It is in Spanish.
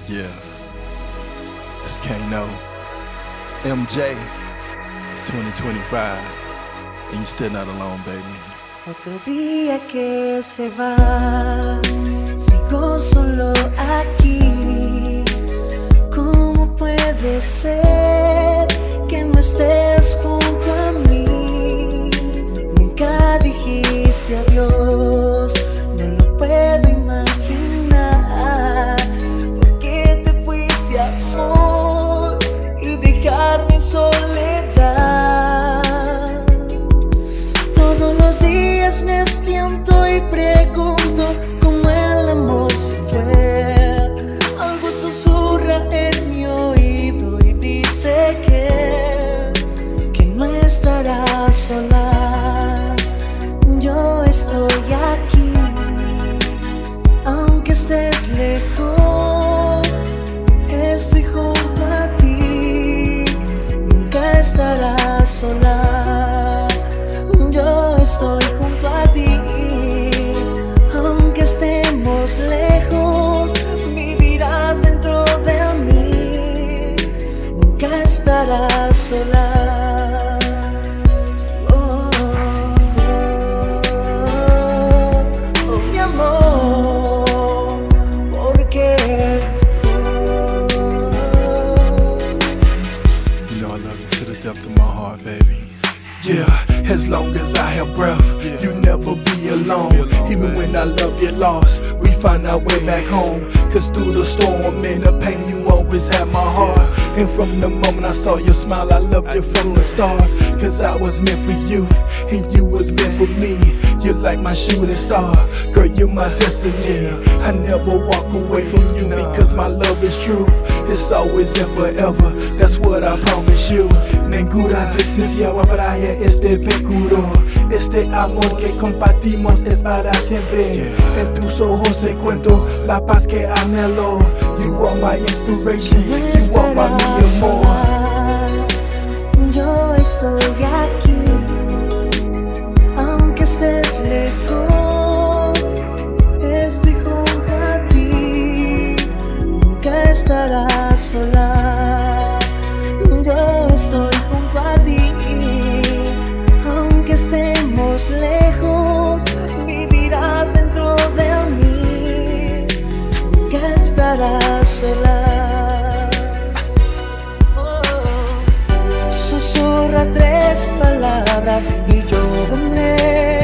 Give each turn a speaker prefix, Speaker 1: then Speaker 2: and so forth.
Speaker 1: Yeah, it's Kano, MJ, it's 2025, and you're still not alone, baby.
Speaker 2: Otro día que se va, sigo solo aquí. ¿Cómo puede ser que no estés junto a mí? Nunca dijiste adiós, no lo puedo imaginar. ¿Por qué te fuiste, amor, y dejarme en soledad? Todos los días me siento y pregunto cómo el amor se fue. Algo susurra en mi oído y dice que no estarás sola. Yo estoy aquí, aunque estés lejos, estoy junto a ti. Nunca estarás sola. Yo estoy junto a ti, aunque estemos lejos, vivirás dentro de mí. Nunca estarás sola. Oh, mi amor, porque
Speaker 1: You know I love you to the depth of my heart, baby.
Speaker 3: Yeah, as long as I have breath, you never be alone. Even when our love get lost, we find our way back home. Cause through the storm and the pain, you always had my heart. And from the moment I saw your smile, I loved you from the start. Cause I was meant for you, and you was meant for me. You're like my shooting star, girl, you're my destiny. I never walk away from you because my love is true. It's always and forever, that's what I promise you. Ninguna distancia habrá este vínculo. Este amor que compartimos es para siempre. En tus ojos encuentro la paz que anhelo. You are my inspiration, you are my mi amor.
Speaker 2: Yo estoy aquí, aunque estés lejos, estoy junto a ti. Nunca estarás sola. Yo estoy junto a ti, aunque estemos lejos, vivirás dentro de mí. Nunca estarás sola. Oh. Susurra tres palabras y yo vendré.